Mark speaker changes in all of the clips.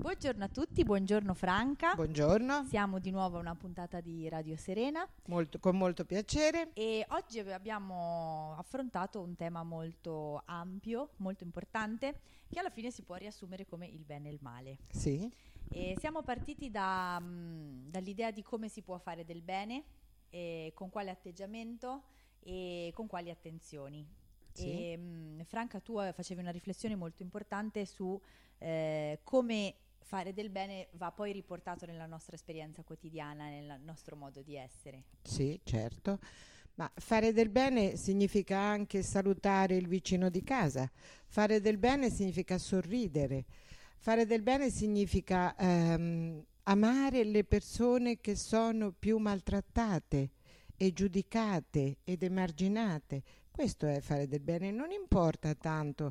Speaker 1: Buongiorno a tutti, buongiorno Franca.
Speaker 2: Buongiorno.
Speaker 1: Siamo di nuovo a una puntata di Radio Serena.
Speaker 2: Con molto piacere.
Speaker 1: E oggi abbiamo affrontato un tema molto ampio, molto importante, che alla fine si può riassumere come il bene e il male.
Speaker 2: Sì.
Speaker 1: E siamo partiti dall'idea di come si può fare del bene, e con quale atteggiamento e con quali attenzioni.
Speaker 2: Sì.
Speaker 1: E, Franca, tu facevi una riflessione molto importante su come fare del bene va poi riportato nella nostra esperienza quotidiana, nel nostro modo di essere.
Speaker 2: Sì, certo. Ma fare del bene significa anche salutare il vicino di casa. Fare del bene significa sorridere. Fare del bene significa amare le persone che sono più maltrattate e giudicate ed emarginate. Questo è fare del bene. Non importa tanto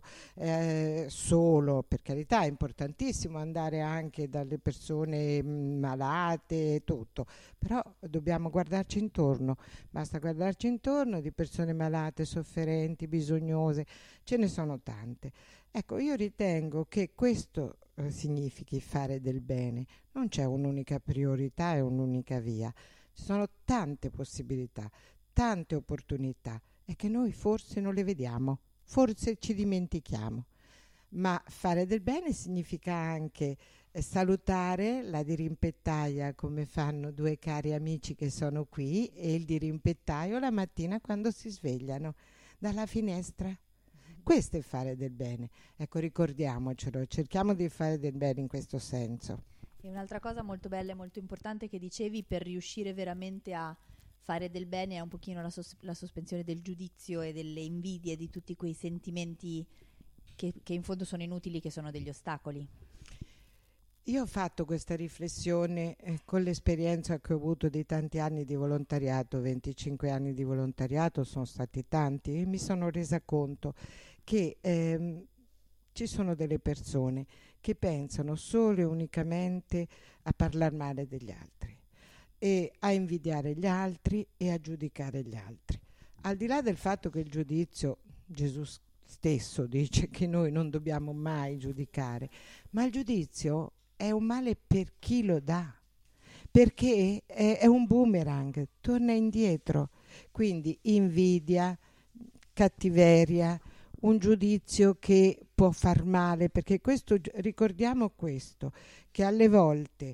Speaker 2: solo, per carità, è importantissimo andare anche dalle persone malate e tutto, però dobbiamo guardarci intorno. Basta guardarci intorno di persone malate, sofferenti, bisognose, ce ne sono tante. Ecco, io ritengo che questo significhi fare del bene. Non c'è un'unica priorità e un'unica via. Ci sono tante possibilità, tante opportunità. È che noi forse non le vediamo, forse ci dimentichiamo. Ma fare del bene significa anche salutare la dirimpettaia, come fanno due cari amici che sono qui, e il dirimpettaio la mattina quando si svegliano dalla finestra. Questo è fare del bene. Ecco, ricordiamocelo, cerchiamo di fare del bene in questo senso.
Speaker 1: E un'altra cosa molto bella e molto importante che dicevi, per riuscire veramente a fare del bene, è un pochino la sospensione del giudizio e delle invidie, di tutti quei sentimenti che in fondo sono inutili, che sono degli ostacoli.
Speaker 2: Io ho fatto questa riflessione con l'esperienza che ho avuto di tanti anni di volontariato, 25 anni di volontariato, sono stati tanti, e mi sono resa conto che ci sono delle persone che pensano solo e unicamente a parlare male degli altri, e a invidiare gli altri e a giudicare gli altri. Al di là del fatto che il giudizio, Gesù stesso dice che noi non dobbiamo mai giudicare, ma il giudizio è un male per chi lo dà, perché è un boomerang, torna indietro. Quindi invidia, cattiveria, un giudizio che può far male, perché questo, ricordiamo questo, che alle volte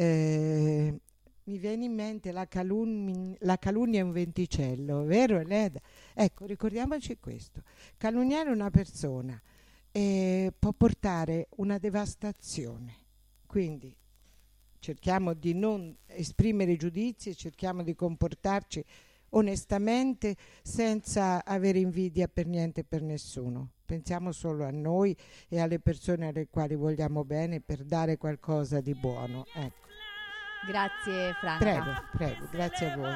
Speaker 2: mi viene in mente la calunnia è un venticello, vero Eleda? Ecco, ricordiamoci questo. Calunniare una persona può portare una devastazione. Quindi cerchiamo di non esprimere giudizi, cerchiamo di comportarci onestamente, senza avere invidia per niente e per nessuno. Pensiamo solo a noi e alle persone alle quali vogliamo bene, per dare qualcosa di buono. Ecco.
Speaker 1: Grazie Franca.
Speaker 2: Prego, grazie a voi.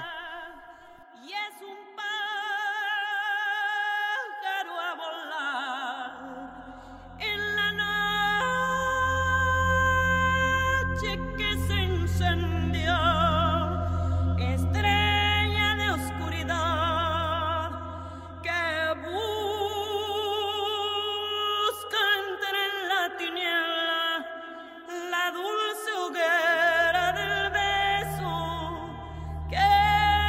Speaker 3: Que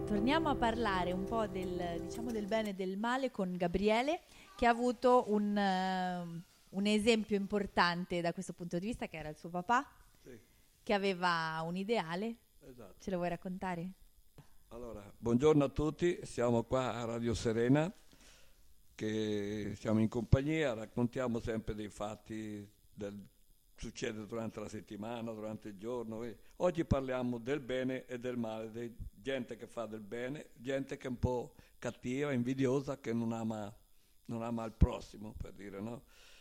Speaker 1: Torniamo a parlare un po' del bene e del male con Gabriele, che ha avuto un esempio importante da questo punto di vista, che era il suo papà,
Speaker 3: Sì.
Speaker 1: che aveva un ideale.
Speaker 3: Esatto.
Speaker 1: Ce lo vuoi raccontare?
Speaker 3: Allora, buongiorno a tutti, siamo qua a Radio Serena, che siamo in compagnia, raccontiamo sempre dei fatti del succede durante la settimana, durante il giorno. Oggi parliamo del bene e del male, di gente che fa del bene, gente che è un po' cattiva, invidiosa, che non ama il prossimo, per dire, no?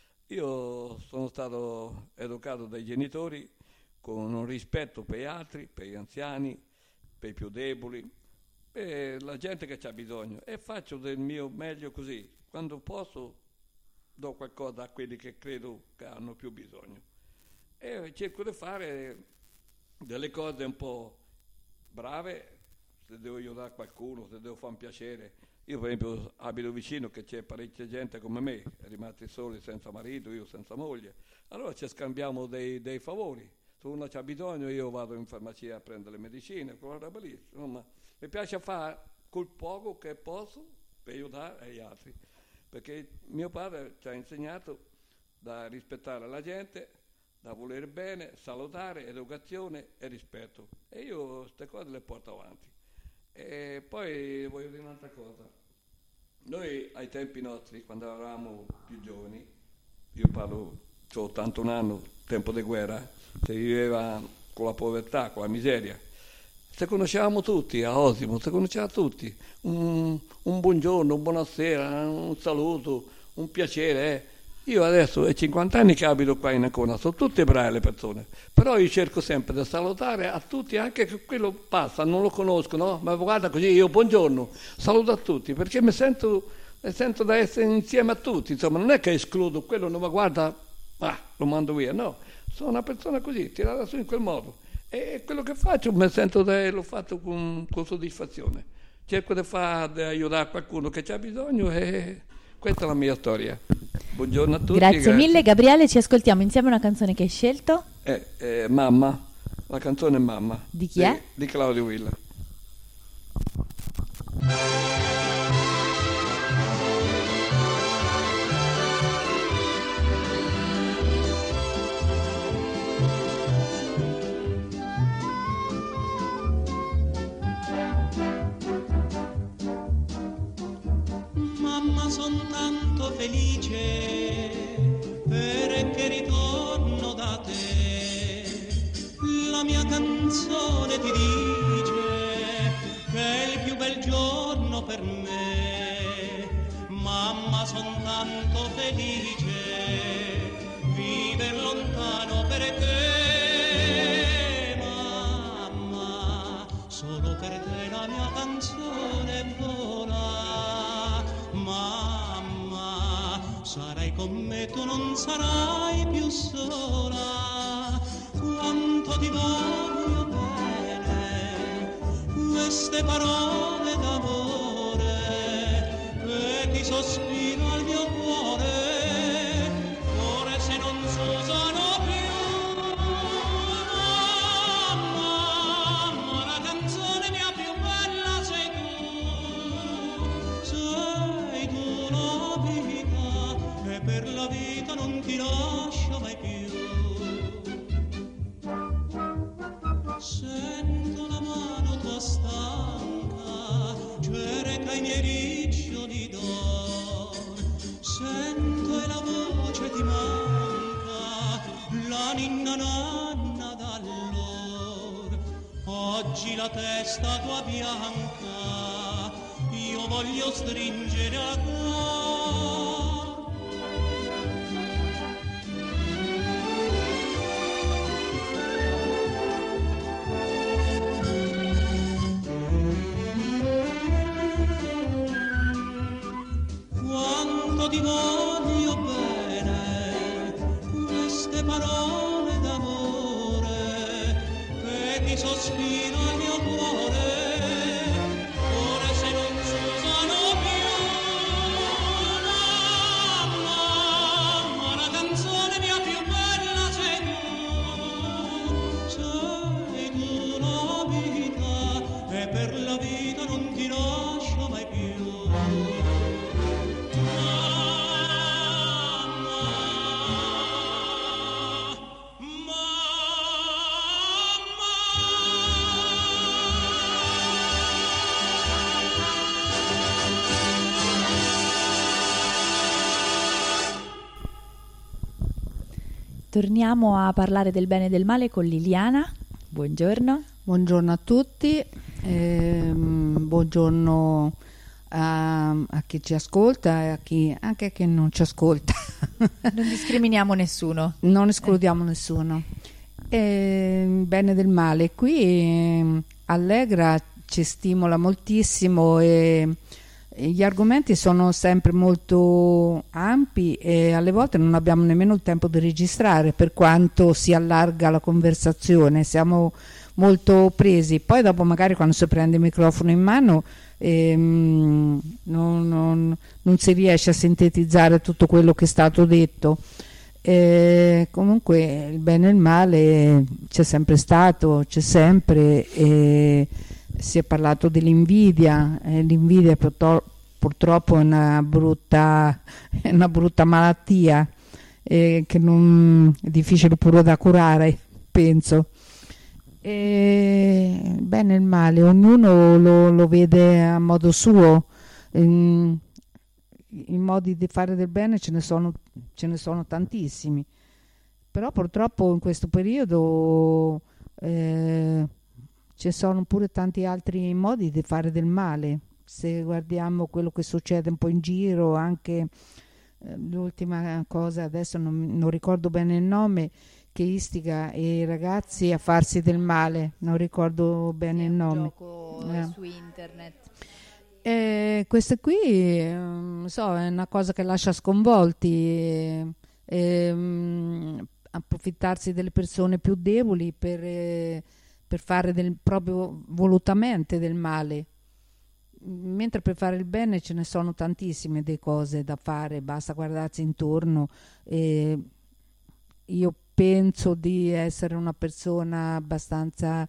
Speaker 3: Io sono stato educato dai genitori con un rispetto per gli altri, per gli anziani, per i più deboli, per la gente che ha bisogno, e faccio del mio meglio così. Quando posso do qualcosa a quelli che credo che hanno più bisogno. E cerco di fare delle cose un po' brave, se devo aiutare qualcuno, se devo fare un piacere. Io per esempio abito vicino che c'è parecchia gente come me, è rimasti soli senza marito, io senza moglie. Allora ci scambiamo dei favori. Se uno ha bisogno io vado in farmacia a prendere le medicine, quella roba lì. Insomma, mi piace fare col poco che posso per aiutare gli altri. Perché mio padre ci ha insegnato da rispettare la gente, da volere bene, salutare, educazione e rispetto. E io queste cose le porto avanti. E poi voglio dire un'altra cosa. Noi ai tempi nostri, quando eravamo più giovani, io parlo, ho 81 anni, tempo di guerra, si viveva con la povertà, con la miseria. Se conoscevamo tutti, a Osimo, si conosceva tutti. Un buongiorno, un buonasera, un saluto, un piacere. Io adesso ho 50 anni che abito qua in Ancona, sono tutte brave le persone, però io cerco sempre di salutare a tutti, anche che quello passa, non lo conoscono, ma guarda così, io buongiorno, saluto a tutti, perché mi sento da essere insieme a tutti, insomma, non è che escludo, quello non mi guarda, lo mando via, no, sono una persona così, tirata su in quel modo, e quello che faccio l'ho fatto con soddisfazione, cerco di aiutare qualcuno che ha bisogno e questa è la mia storia. Buongiorno a tutti.
Speaker 1: Grazie mille Gabriele, ci ascoltiamo insieme una canzone che hai scelto.
Speaker 3: Mamma, la canzone è Mamma.
Speaker 1: Di chi è?
Speaker 3: Di Claudio Villa.
Speaker 4: Mamma, son tanto felice perché ritorno da te. La mia canzone ti dice che è il più bel giorno per me. Mamma, son tanto felice viver lontano per te. Mamma, solo per te la mia canzone vola. Mamma, sarai con me, tu non sarai più sola. Quanto ti voglio bene, queste parole d'amore che ti sospiro al mio cuore, se non s'usano più. Mamma, la canzone mia più bella sei tu la vita, e per la vita non ti lascio mai più. Sento la mano tua stanca, cerca i miei riccioli d'or, sento e la voce ti manca, la ninna nanna d'allor. Oggi la testa tua bianca io voglio stringere a cuore. Quanto ti voglio bene, queste parole d'amore che ti sospiro al mio cuore, se non si usano più.
Speaker 1: Torniamo a parlare del bene e del male con Liliana. Buongiorno.
Speaker 5: Buongiorno a tutti, buongiorno a chi ci ascolta e anche a chi non ci ascolta.
Speaker 1: Non discriminiamo nessuno.
Speaker 5: Non escludiamo nessuno. Bene del male, qui Allegra ci stimola moltissimo e gli argomenti sono sempre molto ampi e alle volte non abbiamo nemmeno il tempo di registrare, per quanto si allarga la conversazione, siamo molto presi. Poi dopo magari quando si prende il microfono in mano non si riesce a sintetizzare tutto quello che è stato detto. Comunque il bene e il male c'è sempre stato, c'è sempre, si è parlato dell'invidia, l'invidia purtroppo è una brutta malattia che non è difficile pure da curare, penso. Il bene e il male ognuno lo vede a modo suo. I modi di fare del bene ce ne sono tantissimi, però purtroppo in questo periodo ci sono pure tanti altri modi di fare del male. Se guardiamo quello che succede un po' in giro, anche l'ultima cosa, adesso non ricordo bene il nome, che istiga i ragazzi a farsi del male, non ricordo bene il nome.
Speaker 1: Un gioco su internet.
Speaker 5: Questa qui è una cosa che lascia sconvolti, approfittarsi delle persone più deboli per fare proprio volutamente del male, mentre per fare il bene ce ne sono tantissime di cose da fare, basta guardarsi intorno. Io penso di essere una persona abbastanza,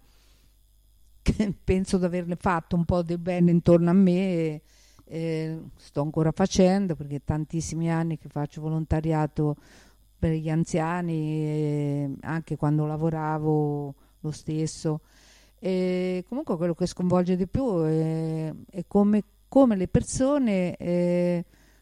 Speaker 5: penso di averle fatto un po' del bene intorno a me, sto ancora facendo, perché tantissimi anni che faccio volontariato per gli anziani, anche quando lavoravo lo stesso. Comunque quello che sconvolge di più è come le persone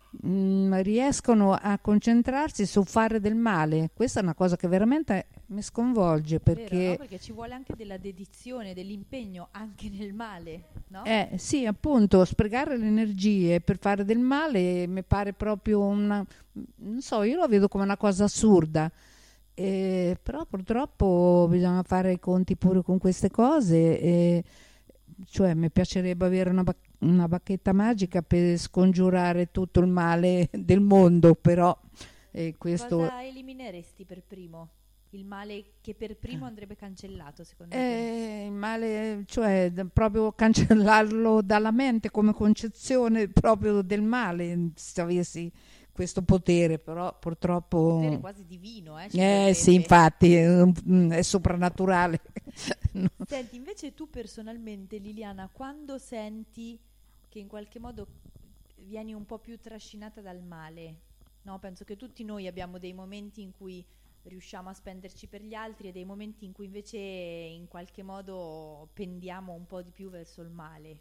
Speaker 5: riescono a concentrarsi su fare del male. Questa è una cosa che veramente mi sconvolge, perché
Speaker 1: vero, no? Perché ci vuole anche della dedizione, dell'impegno anche nel male, no?
Speaker 5: Sì, appunto, sprecare le energie per fare del male mi pare proprio non so, io lo vedo come una cosa assurda. Però purtroppo bisogna fare i conti pure con queste cose, cioè mi piacerebbe avere una bacchetta magica per scongiurare tutto il male del mondo, però questo...
Speaker 1: Cosa elimineresti per primo? Il male che per primo andrebbe cancellato, secondo te?
Speaker 5: Il male, cioè proprio cancellarlo dalla mente come concezione proprio del male, se avessi questo potere, però purtroppo...
Speaker 1: Un potere quasi divino,
Speaker 5: sì, infatti, è soprannaturale.
Speaker 1: Senti, invece tu personalmente, Liliana, quando senti che in qualche modo vieni un po' più trascinata dal male, no? Penso che tutti noi abbiamo dei momenti in cui riusciamo a spenderci per gli altri e dei momenti in cui invece in qualche modo pendiamo un po' di più verso il male.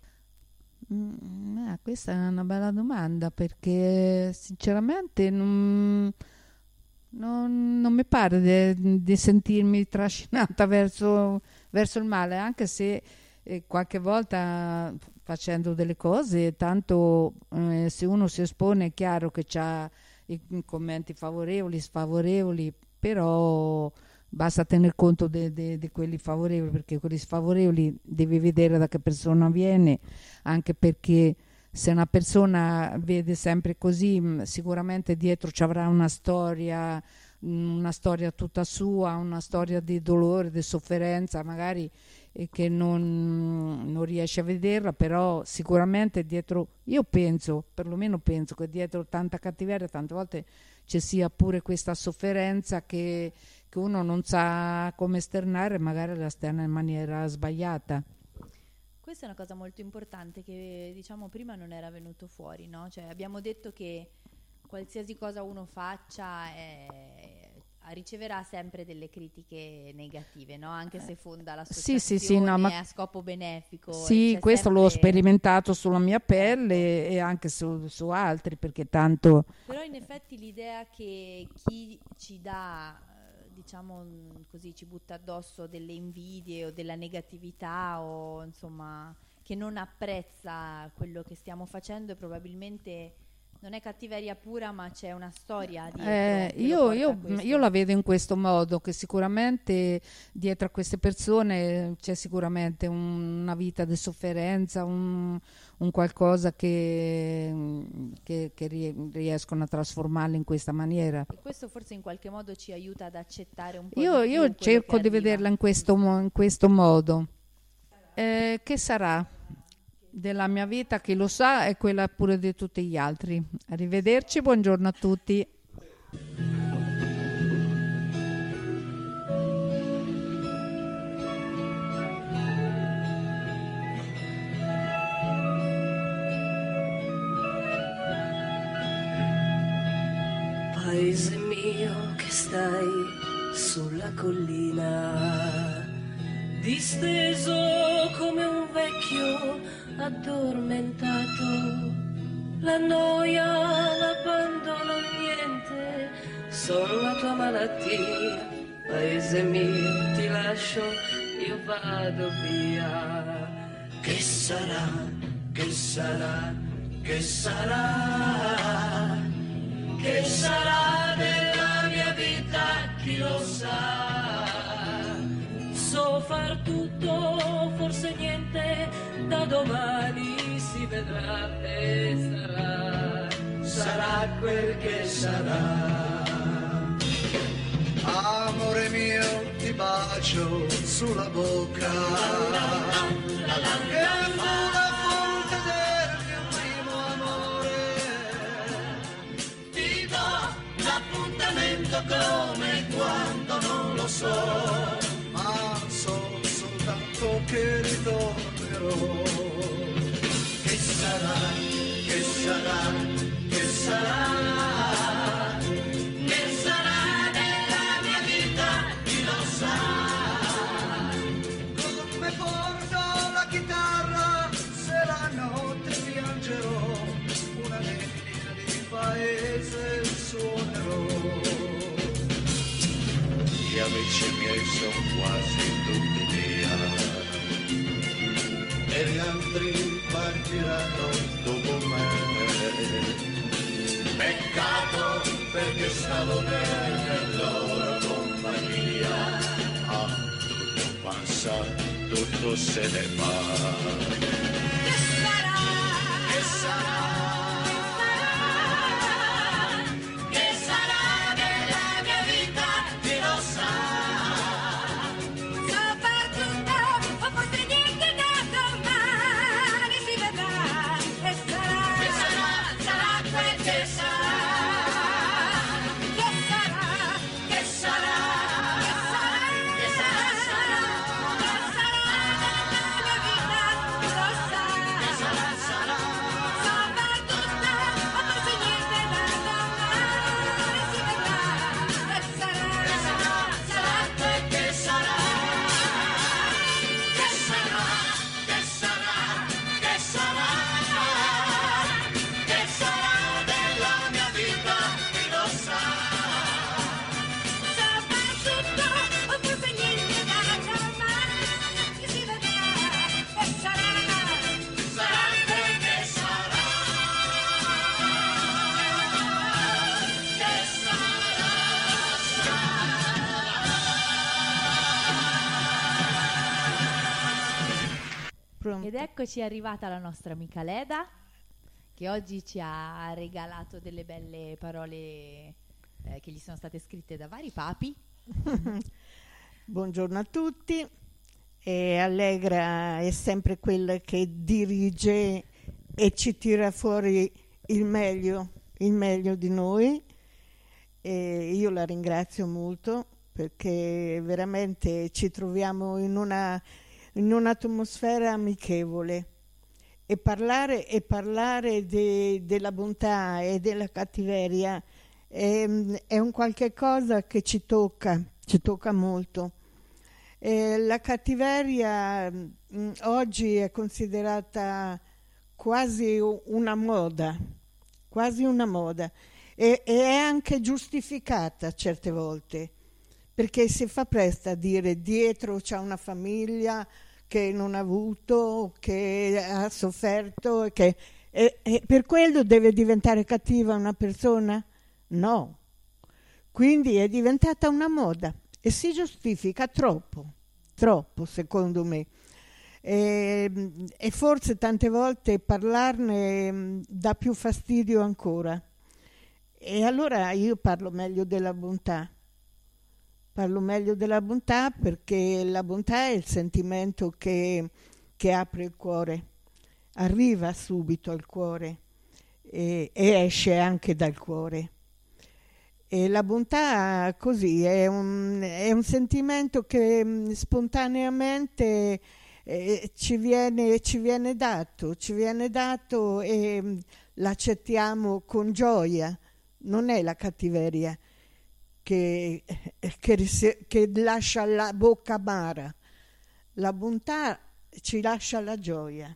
Speaker 5: Questa è una bella domanda, perché sinceramente non mi pare di sentirmi trascinata verso il male, anche se qualche volta facendo delle cose, tanto se uno si espone è chiaro che c'ha i commenti favorevoli, sfavorevoli, però basta tener conto di quelli favorevoli, perché quelli sfavorevoli devi vedere da che persona viene, anche perché se una persona vede sempre così, sicuramente dietro ci avrà una storia tutta sua, una storia di dolore, di sofferenza, magari che non riesce a vederla, però sicuramente dietro, io penso, perlomeno penso che dietro tanta cattiveria tante volte ci sia pure questa sofferenza che uno non sa come esternare, magari la esterna in maniera sbagliata.
Speaker 1: Questa è una cosa molto importante che diciamo prima non era venuto fuori, no? Cioè abbiamo detto che qualsiasi cosa uno faccia riceverà sempre delle critiche negative, no? Anche se fonda l'associazione
Speaker 5: sì, no, ma
Speaker 1: è a scopo benefico.
Speaker 5: Sì, questo l'ho sperimentato sulla mia pelle e anche su altri, perché tanto...
Speaker 1: Però in effetti l'idea che chi ci dà diciamo così, ci butta addosso delle invidie o della negatività, o insomma che non apprezza quello che stiamo facendo, e probabilmente non è cattiveria pura, ma c'è una storia dietro che lo porta a questo.
Speaker 5: Io la vedo in questo modo, che sicuramente dietro a queste persone c'è sicuramente una vita di sofferenza, un qualcosa che riescono a trasformarli in questa maniera.
Speaker 1: E questo forse in qualche modo ci aiuta ad accettare un po' di
Speaker 5: Io
Speaker 1: più quello
Speaker 5: cerco
Speaker 1: che
Speaker 5: di
Speaker 1: arriva.
Speaker 5: vederla in questo modo. Che sarà della mia vita, chi lo sa, e quella pure di tutti gli altri. Arrivederci, buongiorno a tutti.
Speaker 6: Paese mio che stai sulla collina, disteso come un vecchio addormentato, la noia, l'abbandono, niente, sono la tua malattia. Paese mio, ti lascio, io vado via. Che sarà, che sarà, che sarà, che sarà della mia vita, chi lo sa. So far tutto, forse niente, da domani si vedrà e sarà, sarà quel che sarà.
Speaker 7: Amore mio, ti bacio sulla bocca, che fu la fonte del mio primo amore. Ti do l'appuntamento come quando non lo so, ma so soltanto che ritornerò. Che sarà, che sarà, che sarà, che sarà della mia vita, chi lo sa. Come porto la chitarra, se la notte piangerò, una linea di paese suonerò. Gli amici miei sono quasi tutti via, e gli altri partiranno dopo me. Peccato, perché stavo nella loro compagnia. Ah, tutto passa, tutto se ne va. Che sarà? Che sarà? Che sarà della mia vita, chi lo sa? So far tutto, o forse niente, da domani si vedrà. E sarà, sarà quel che sarà. Che sarà, che sarà, che sarà, che sarà, che sarà della mia vita, chi lo sa. Che sarà, sarà. So far tutto, o forse niente, da domani si vedrà. E sarà, sarà quel che sarà. Che sarà, che sarà, che sarà, che sarà della mia vita, chi lo sa. So far tutto, o forse niente, da domani si vedrà. E sarà, sarà quel che sarà. Che
Speaker 2: Pronto?
Speaker 1: Ed eccoci, è arrivata la nostra amica Leda, che oggi ci ha regalato delle belle parole che gli sono state scritte da vari papi.
Speaker 8: Buongiorno a tutti. Allegra è sempre quella che dirige e ci tira fuori il meglio di noi. Io la ringrazio molto, perché veramente ci troviamo in un'atmosfera amichevole, e parlare della bontà e della cattiveria è un qualche cosa che ci tocca molto. La cattiveria oggi è considerata quasi una moda, e è anche giustificata certe volte, perché si fa presto a dire dietro c'è una famiglia che non ha avuto, che ha sofferto, e per quello deve diventare cattiva una persona? No. Quindi è diventata una moda e si giustifica troppo secondo me. E forse tante volte parlarne dà più fastidio ancora. E allora io parlo meglio della bontà. Parlo meglio della bontà perché la bontà è il sentimento che apre il cuore, arriva subito al cuore e esce anche dal cuore. E la bontà così è un sentimento che spontaneamente ci viene dato e l'accettiamo con gioia. Non è la cattiveria che lascia la bocca amara. La bontà ci lascia la gioia,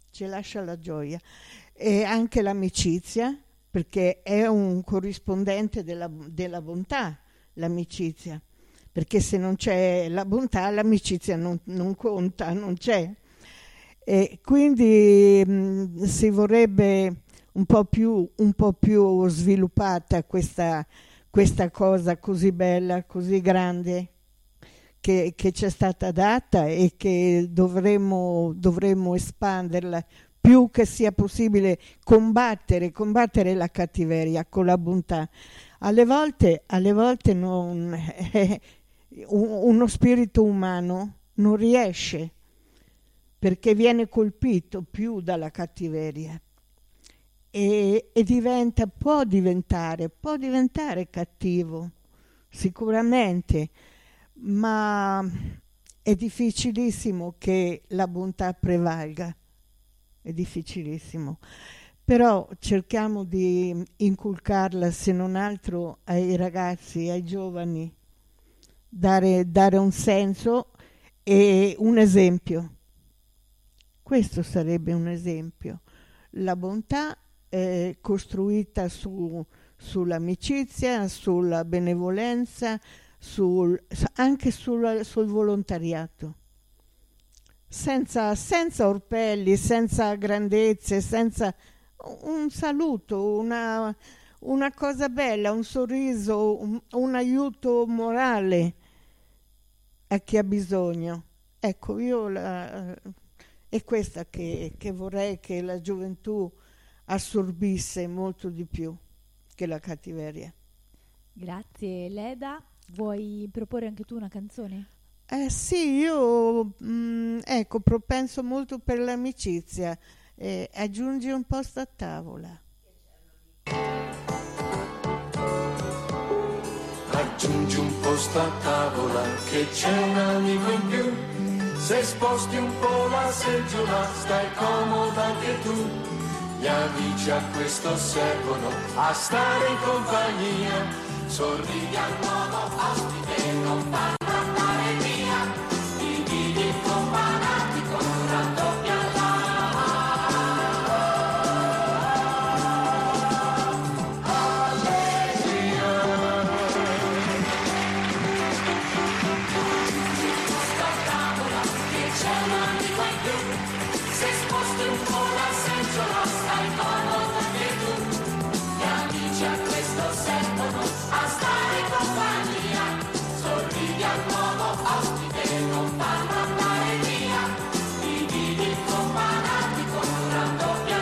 Speaker 8: e anche l'amicizia, perché è un corrispondente della bontà, l'amicizia, perché se non c'è la bontà l'amicizia non conta, non c'è. E quindi si vorrebbe un po' più sviluppata questa cosa così bella, così grande che ci è stata data e che dovremmo espanderla più che sia possibile, combattere la cattiveria con la bontà. Alle volte non uno spirito umano non riesce perché viene colpito più dalla cattiveria e può diventare cattivo sicuramente, ma è difficilissimo che la bontà prevalga. È difficilissimo, però cerchiamo di inculcarla, se non altro ai ragazzi, ai giovani, dare un senso e un esempio. Questo sarebbe un esempio. La bontà è costruita sull'amicizia, sulla benevolenza, anche sul volontariato. Senza orpelli, senza grandezze, senza un saluto, una cosa bella, un sorriso, un aiuto morale a chi ha bisogno. Ecco, è questa che vorrei che la gioventù assorbisse molto di più che la cattiveria.
Speaker 1: Grazie Leda. Vuoi proporre anche tu una canzone?
Speaker 8: Sì, io propenso molto per l'amicizia. Aggiungi un posto a tavola.
Speaker 9: Aggiungi un posto a tavola che c'è un amico in più. Se sposti un po' la seggiola stai comoda anche tu. Gli amici a questo servono a stare in compagnia. Sorridi al nuovo ospite, non fanno andare via. Dividi con fanatico, raddoppia allegria. Sta a tavola che c'è un amico in più. Se sposti un po' la seggiola stai comodo anche tu. Gli amici a questo servono a stare in compagnia. Sorridi al nuovo ospite, non fanno andare via. Dividi con fanatico, raddoppia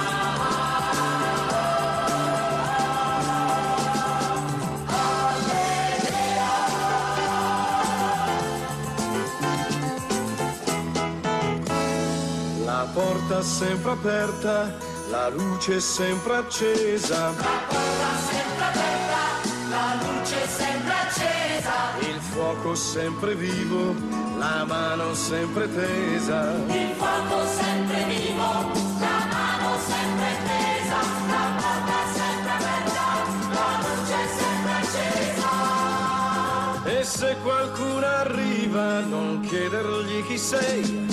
Speaker 9: l'allegria.
Speaker 10: La porta sempre aperta, la luce sempre accesa.
Speaker 9: La porta sempre aperta, la luce sempre accesa.
Speaker 10: Il fuoco sempre vivo, la mano sempre tesa.
Speaker 9: Il fuoco sempre vivo, la mano sempre tesa. La porta sempre aperta, la luce sempre accesa.
Speaker 10: E se qualcuno arriva, non chiedergli chi sei.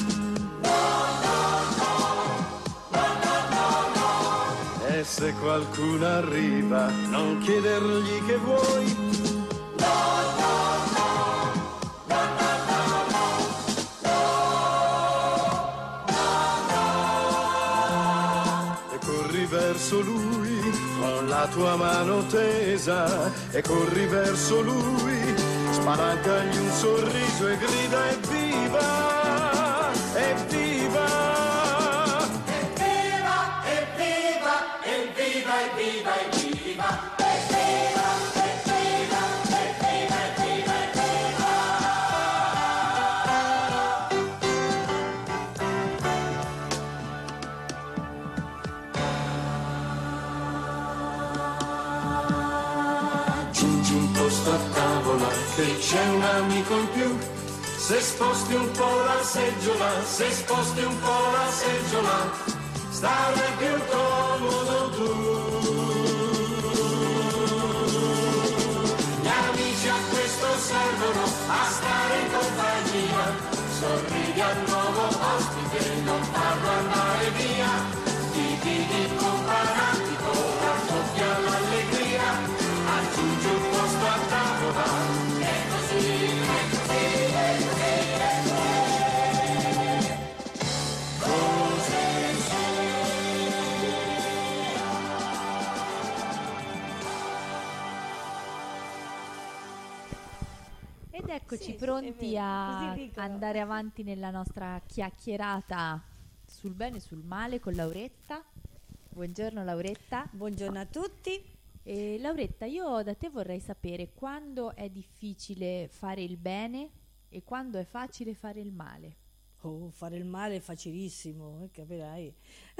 Speaker 10: E se qualcuno arriva, non chiedergli che vuoi.
Speaker 9: No, no, no.
Speaker 10: verso lui con la tua mano tesa e corri verso lui, spalancagli un sorriso e grida evviva, evviva,
Speaker 9: Evviva, evviva, evviva, evviva, evviva. A tavola che c'è un amico in più, se sposti un po' la seggiola, se sposti un po' la seggiola, starai più comodo tu. Gli amici a questo servono, a stare in compagnia, sorridi al nuovo ospite, non farlo andare via, di comparatico, raddoppia l'allegria. Aggiungi un posto a tavola, è così, è così, è così, è così.
Speaker 1: Ed eccoci
Speaker 8: Sì,
Speaker 1: pronti
Speaker 8: è vero,
Speaker 1: a
Speaker 8: così dicono.
Speaker 1: andare avanti nella nostra chiacchierata sul bene e sul male con Lauretta. Buongiorno Lauretta.
Speaker 11: Buongiorno a tutti.
Speaker 1: E Lauretta, io da te vorrei sapere quando è difficile fare il bene e quando è facile fare il male.
Speaker 11: Oh, fare il male è facilissimo, capirai.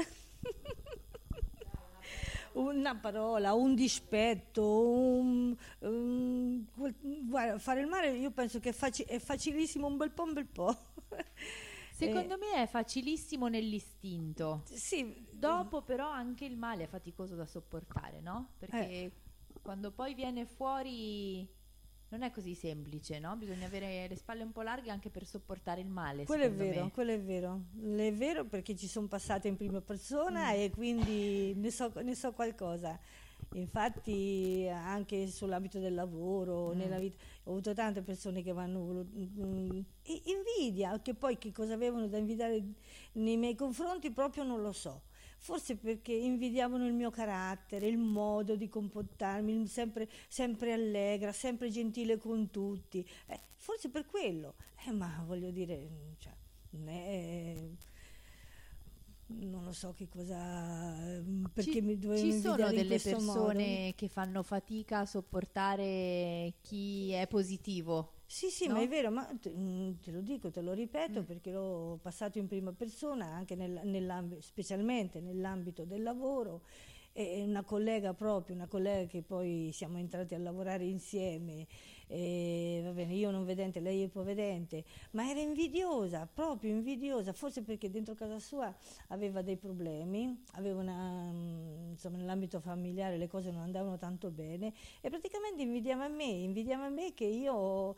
Speaker 11: Una parola, un dispetto, guarda, fare il male io penso che è facilissimo un bel po'.
Speaker 1: Secondo me è facilissimo nell'istinto.
Speaker 11: Sì.
Speaker 1: Dopo però anche il male è faticoso da sopportare, no? Perché quando poi viene fuori non è così semplice, no? Bisogna avere le spalle un po' larghe anche per sopportare il male.
Speaker 11: Quello è
Speaker 1: secondo
Speaker 11: vero,
Speaker 1: me.
Speaker 11: quello è vero. È vero perché ci sono passata in prima persona e quindi ne so qualcosa. Infatti anche sull'ambito del lavoro, nella vita, ho avuto tante persone che vanno invidia, che poi che cosa avevano da invidiare nei miei confronti proprio non lo so. Forse perché invidiavano il mio carattere, il modo di comportarmi, sempre allegra, sempre gentile con tutti. Forse per quello. Ma voglio dire, cioè, non lo so che cosa, perché mi dovevano
Speaker 1: Ci sono
Speaker 11: invidiare in
Speaker 1: delle
Speaker 11: questo
Speaker 1: persone
Speaker 11: modo.
Speaker 1: che fanno fatica a sopportare chi è positivo.
Speaker 11: Sì,
Speaker 1: no?
Speaker 11: ma è vero, ma te lo dico, te lo ripeto perché l'ho passato in prima persona anche specialmente nell'ambito del lavoro. E una collega che poi siamo entrati a lavorare insieme, va bene, io non vedente, lei è ipovedente, ma era invidiosa, proprio invidiosa, forse perché dentro casa sua aveva dei problemi, insomma nell'ambito familiare le cose non andavano tanto bene e praticamente invidiava me che io...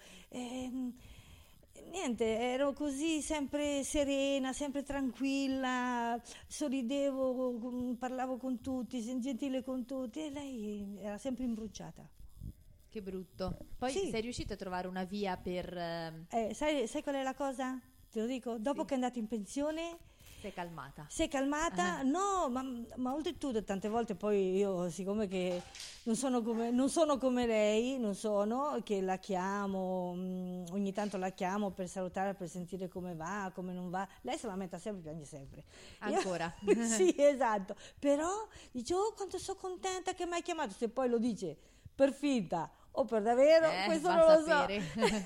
Speaker 11: niente, ero così sempre serena, sempre tranquilla, sorridevo, parlavo con tutti, gentile con tutti e lei era sempre imbruciata.
Speaker 1: Che brutto. Poi
Speaker 11: Sì.
Speaker 1: sei riuscito a trovare una via per...
Speaker 11: Sai qual è la cosa? Te lo dico, dopo che è andata in pensione...
Speaker 1: Sei calmata?
Speaker 11: Sei calmata? No, ma oltretutto tante volte poi io, siccome che non sono come lei, che la chiamo, ogni tanto la chiamo per salutare, per sentire come va, come non va. Lei se la lamenta sempre, piange sempre.
Speaker 1: Ancora?
Speaker 11: Sì, esatto. Però dice, oh quanto sono contenta che mi hai chiamato, se poi lo dice per finta o per davvero, questo
Speaker 1: va
Speaker 11: non
Speaker 1: a
Speaker 11: lo
Speaker 1: sapere.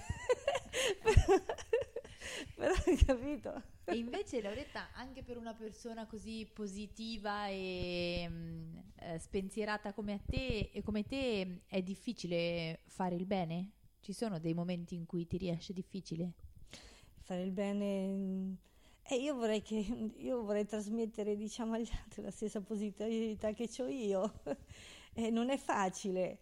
Speaker 11: so. Però hai capito?
Speaker 1: E invece Lauretta, anche per una persona così positiva e spensierata come te è difficile fare il bene? Ci sono dei momenti in cui ti riesce difficile?
Speaker 11: Fare il bene... io vorrei trasmettere, diciamo, agli altri la stessa positività che ho io. Non è facile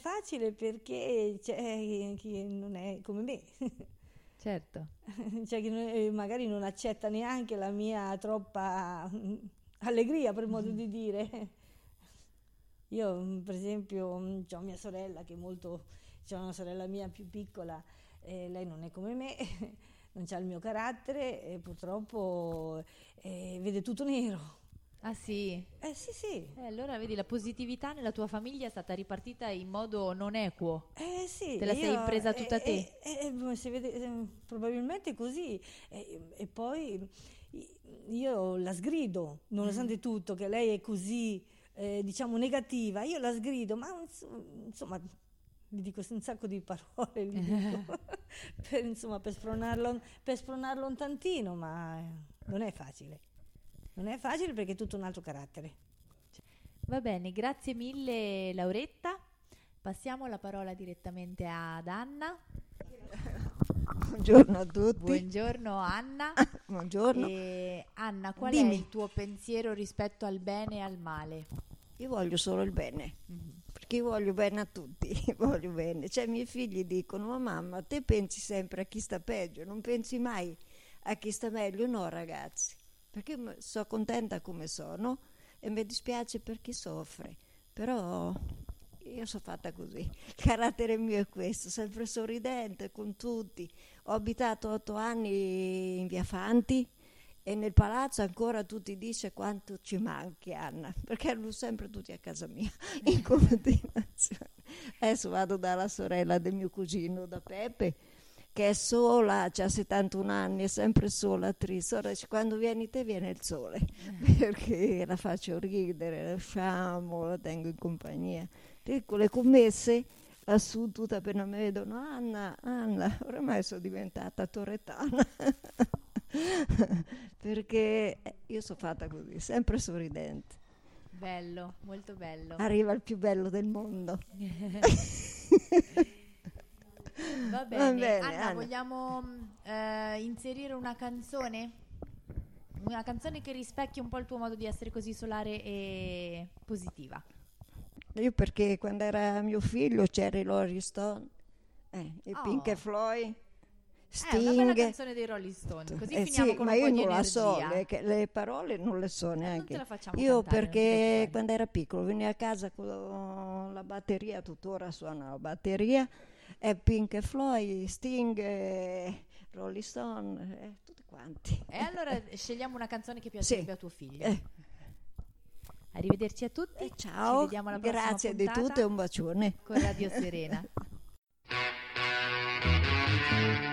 Speaker 11: perché c'è chi non è come me.
Speaker 1: Certo.
Speaker 11: Cioè che magari non accetta neanche la mia troppa allegria, per modo di dire. Io per esempio ho mia sorella che è molto, c'è una sorella mia più piccola, lei non è come me, non c'ha il mio carattere e purtroppo vede tutto nero.
Speaker 1: Ah sì?
Speaker 11: Sì.
Speaker 1: Allora vedi, la positività nella tua famiglia è stata ripartita in modo non equo.
Speaker 11: Sì.
Speaker 1: Te la sei presa tutta te?
Speaker 11: Si vede, probabilmente così. E poi io la sgrido, nonostante tutto, che lei è così, diciamo, negativa. Io la sgrido, ma insomma, gli dico un sacco di parole, gli dico, per spronarlo un tantino, ma non è facile. Non è facile perché è tutto un altro carattere.
Speaker 1: Va bene, grazie mille Lauretta. Passiamo la parola direttamente ad Anna.
Speaker 12: Buongiorno a tutti.
Speaker 1: Buongiorno Anna.
Speaker 12: Buongiorno.
Speaker 1: Anna, qual
Speaker 12: Dimmi.
Speaker 1: è il tuo pensiero rispetto al bene e al male?
Speaker 12: Io voglio solo il bene, perché io voglio bene a tutti, voglio bene. Cioè, i miei figli dicono: ma mamma, te pensi sempre a chi sta peggio, non pensi mai a chi sta meglio? No, ragazzi, perché sono contenta come sono e mi dispiace per chi soffre, però io sono fatta così, il carattere mio è questo, sempre sorridente con tutti. Ho abitato 8 anni in via Fanti e nel palazzo ancora tutti dice quanto ci manchi, Anna, perché erano sempre tutti a casa mia in continuazione. Adesso vado dalla sorella del mio cugino, da Peppe, che è sola, ha 71 anni, è sempre sola, triste. Ora dice: quando vieni te viene il sole, perché la faccio ridere, la sciamo, la tengo in compagnia. Con le commesse lassù tutte appena mi vedono: Anna, oramai sono diventata torretana. Perché io sono fatta così, sempre sorridente.
Speaker 1: Bello, molto bello.
Speaker 12: Arriva il più bello del mondo.
Speaker 1: Va bene, Anna, vogliamo inserire una canzone? Una canzone che rispecchia un po' il tuo modo di essere così solare e positiva.
Speaker 12: Io perché quando era mio figlio c'era i Rolling Stone, i Pink Floyd, Sting.
Speaker 1: Una bella canzone dei Rolling Stone, così finiamo
Speaker 12: sì,
Speaker 1: con
Speaker 12: ma
Speaker 1: un po'
Speaker 12: io
Speaker 1: di
Speaker 12: non la so,
Speaker 1: energia.
Speaker 12: le parole non le so neanche.
Speaker 1: Non te la facciamo
Speaker 12: Io
Speaker 1: cantare,
Speaker 12: perché quando era piccolo veniva a casa con la batteria, tuttora suona la batteria, e Pink Floyd, Sting, Rolling Stone, tutti quanti.
Speaker 1: E allora scegliamo una canzone che piacerebbe a tuo figlio. Arrivederci a tutti.
Speaker 12: Ciao,
Speaker 1: ci vediamo alla prossima
Speaker 12: grazie di
Speaker 1: puntata
Speaker 12: tutto e un bacione
Speaker 1: con Radio Serena.